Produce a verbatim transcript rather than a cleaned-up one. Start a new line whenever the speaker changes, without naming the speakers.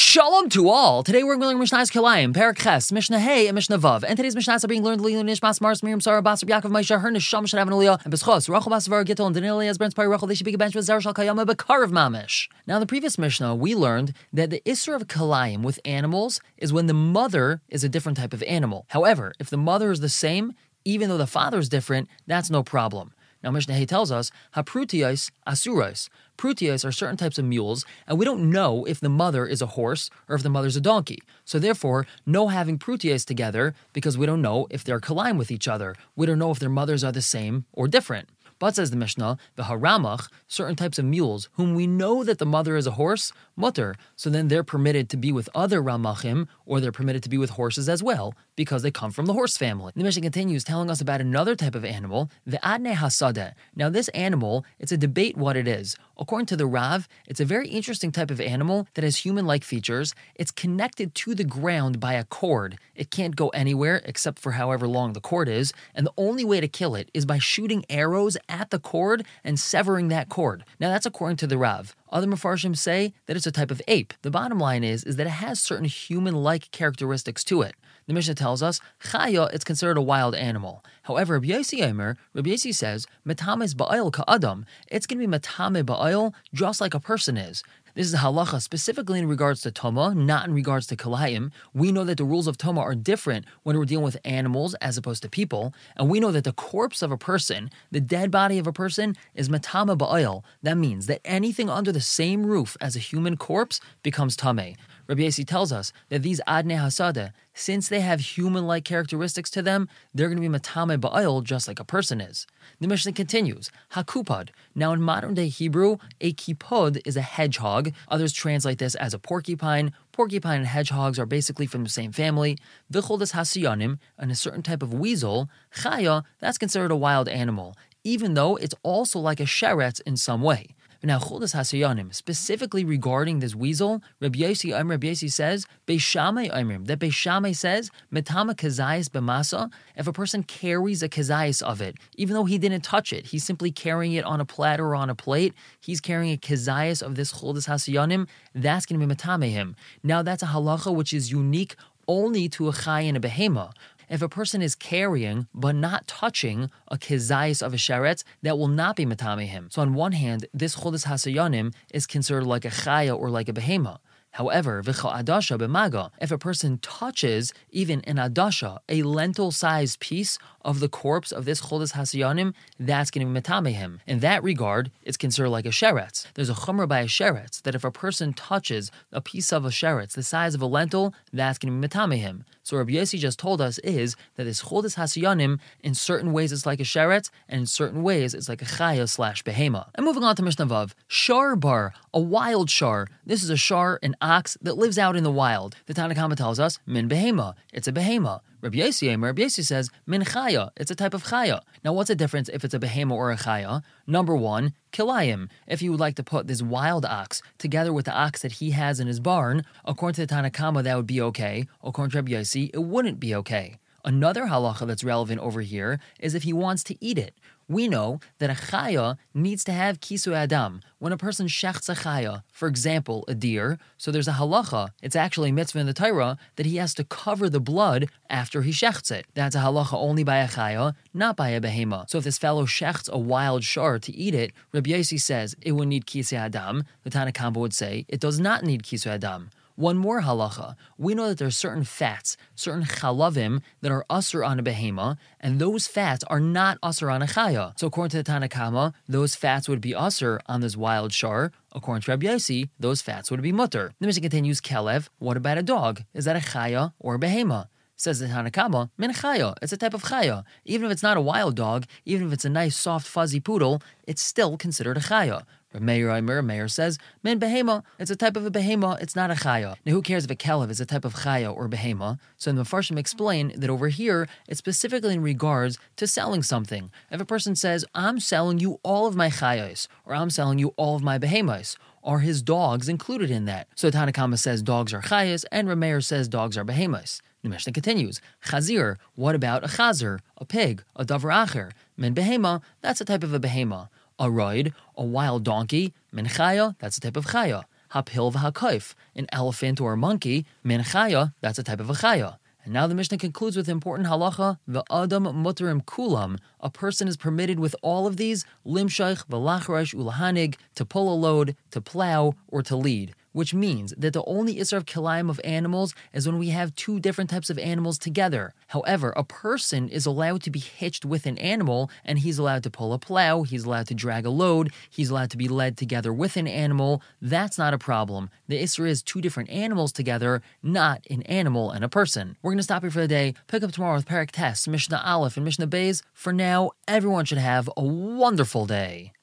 Shalom to all. Today we're learning Mishnah's Kilayim, Perek Ches, Mishnah Hey, and Mishnah Vav. And today's Mishnahs are being learned Lilu Nishmas Mars Miriam Sarah Basar Yaakov Moshe Her Nisham should have an Aliyah and Beschos Rachel Basavar Gittel and Daniel as Brent's Pari Rachel. They should be a bench with Zer Shal Kayama Bekar of Mamish. Now in the previous Mishnah we learned that the Isser of Kilayim with animals is when the mother is a different type of animal. However, if the mother is the same, even though the father is different, that's no problem. Now Mishnah Hey tells us, Haprutios Asuros. Prutios are certain types of mules, and we don't know if the mother is a horse or if the mother's a donkey. So therefore, no having prutios together because we don't know if they're colliding with each other. We don't know if their mothers are the same or different. But says the Mishnah, the haramach, certain types of mules, whom we know that the mother is a horse, mutter, so then they're permitted to be with other ramachim, or they're permitted to be with horses as well, because they come from the horse family. The Mishnah continues telling us about another type of animal, the adne hasadeh. Now this animal, it's a debate what it is. According to the Rav, it's a very interesting type of animal that has human-like features. It's connected to the ground by a cord. It can't go anywhere except for however long the cord is, and the only way to kill it is by shooting arrows at the cord and severing that cord. Now that's according to the Rav. Other Mefarshim say that it's a type of ape. The bottom line is, is that it has certain human-like characteristics to it. The Mishnah tells us, Chaya, it's considered a wild animal. However, Rabbi Yossi Omer, Rabbi Yossi says, Metames ba'ayil ka'adam. It's going to be metame ba'ayil just like a person is. This is a halacha specifically in regards to Toma, not in regards to Kilayim. We know that the rules of Toma are different when we're dealing with animals as opposed to people. And we know that the corpse of a person, the dead body of a person, is metame ba'ayil. That means that anything under the same roof as a human corpse becomes tameh. Rabbi Yossi tells us that these adne hasadeh, since they have human-like characteristics to them, they're going to be matame ba'ayil just like a person is. The Mishnah continues, hakupad. Now in modern-day Hebrew, a kipod is a hedgehog. Others translate this as a porcupine. Porcupine and hedgehogs are basically from the same family. V'choldas hasiyanim, and a certain type of weasel, chaya, that's considered a wild animal, even though it's also like a sheretz in some way. Now, Choldas Hasayanim, specifically regarding this weasel, Rabbi Yossi Omer, Rabbi Yossi says, Beis Shammai Omer, that Beis Shammai says, Metama kazayis b'masa, if a person carries a kazayis of it, even though he didn't touch it, he's simply carrying it on a platter or on a plate, he's carrying a kazayis of this Choldas Hasayanim, that's going to be metame him. Now, that's a halacha which is unique only to a chay and a behema. If a person is carrying but not touching a kezayis of a sheretz, that will not be matame him. So on one hand, this chodas hasayanim is considered like a chaya or like a behema. However, v'cha adasha b'maga, if a person touches even an adasha, a lentil-sized piece of the corpse of this chodas hasayanim, that's going to be metame him. In that regard, it's considered like a sheretz. There's a chumrah by a sheretz that if a person touches a piece of a sheretz the size of a lentil, that's going to be metame him. So Rabbi Yossi just told us is that this chodas hasayanim, in certain ways it's like a sheretz, and in certain ways it's like a chaya slash behema. And moving on to Mishnah Vav, shar bar, a wild shar. This is a shar, an ox that lives out in the wild. The Tanna Kama tells us, min behema, it's a behema. Rabbi Yossi, Rabbi Yossi says, min chaya, it's a type of chaya. Now what's the difference if it's a behema or a chaya? Number one, kilayim. If you would like to put this wild ox together with the ox that he has in his barn, according to the Tanna Kama, that would be okay. According to Rabbi Yossi, it wouldn't be okay. Another halacha that's relevant over here is if he wants to eat it. We know that a chaya needs to have kisui adam. When a person shechts a chaya, for example, a deer, so there's a halacha, it's actually a mitzvah in the Torah, that he has to cover the blood after he shechts it. That's a halacha only by a chaya, not by a behema. So if this fellow shechts a wild shar to eat it, Rabbi Yossi says it would need kisui adam. The Tanna Kama would say it does not need kisui adam. One more halacha. We know that there are certain fats, certain chalavim that are usher on a behema, and those fats are not usher on a chaya. So according to the Tanna Kama, those fats would be usher on this wild shar. According to Rabbi Yossi, those fats would be mutter. The Mishnah continues, kelev, what about a dog? Is that a chaya or a behema? Says the Tanna Kama, min chaya, it's a type of chaya. Even if it's not a wild dog, even if it's a nice, soft, fuzzy poodle, it's still considered a chaya. Meir Omer, Meir says, min behema, it's a type of a behema, it's not a chaya. Now who cares if a kelev is a type of chaya or behema? So the Mefarshim explain that over here, it's specifically in regards to selling something. If a person says, I'm selling you all of my chayos, or I'm selling you all of my behemas, are his dogs included in that? So Tanna Kama says dogs are chayas, and Rameir says dogs are behemas. The Mishnah continues, chazir, what about a chazer, a pig, a davar acher? Min behema, that's a type of a behema. A roid, a wild donkey, min chaya, that's a type of chaya. hapil v'hakoif, an elephant or a monkey, min chaya, that's a type of a chaya. And now the Mishnah concludes with important halacha, v'adam mutarim kulam, a person is permitted with all of these, limshach v'lachrash ulahanig, to pull a load, to plow, or to lead. Which means that the only Isser of Kilayim of animals is when we have two different types of animals together. However, a person is allowed to be hitched with an animal, and he's allowed to pull a plow, he's allowed to drag a load, he's allowed to be led together with an animal. That's not a problem. The Isser is two different animals together, not an animal and a person. We're going to stop here for the day, pick up tomorrow with Perek Tes, Mishnah Aleph, and Mishnah Beis. For now, everyone should have a wonderful day.